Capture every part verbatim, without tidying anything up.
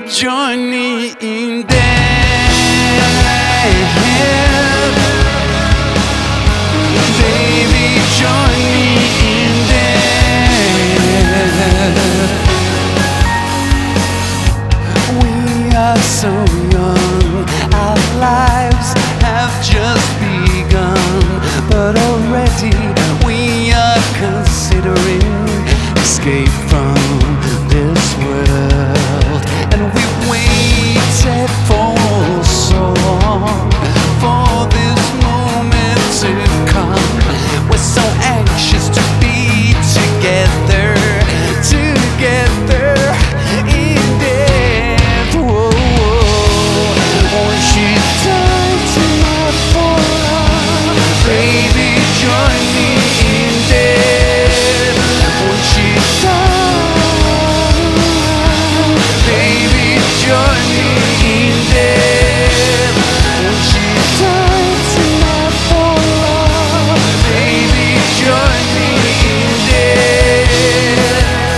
join me in that. Baby, join me in that. We are so young, our lives have just begun, but already we are considering escape from this world. And we've waited for so long for this moment to come. We're so anxious to be together, together in death. Whoa, whoa. When she died tonight for love, baby, join me in death. When she died, baby, join me in death. When she died tonight for love, baby, join me in death.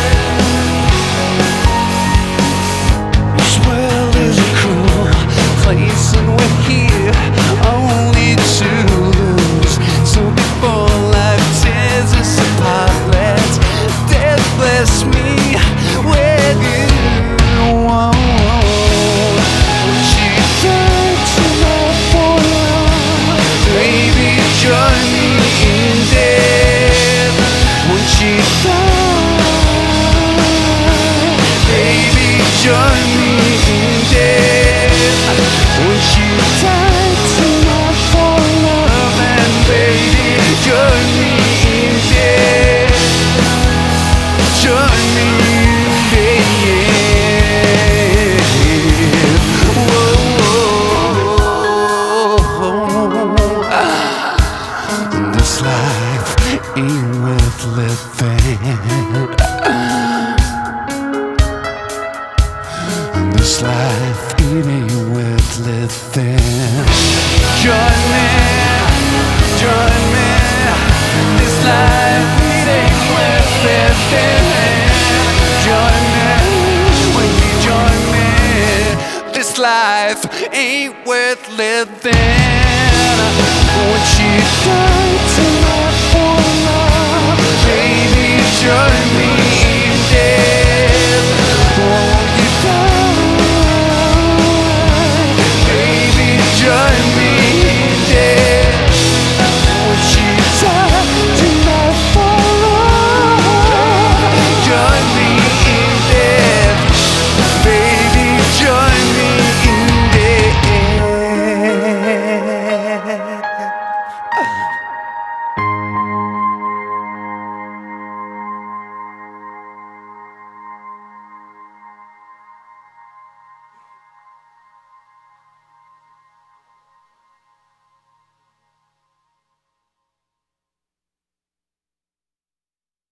This world is a cruel place, and we're here only to lose. So before life tears us apart, let death bless me with you. Whoa, whoa. When she died tonight for love, baby, join me in death. When she died, baby, join me in death. When she died tonight for love, and baby, join me in death. Join me in death. Whoa, whoa. This life ain't worth living. This life, it ain't worth living. Join me, join me. This life, it ain't worth living. Join me, when you join me. This life ain't worth living. When she died tonight for love, baby, join me.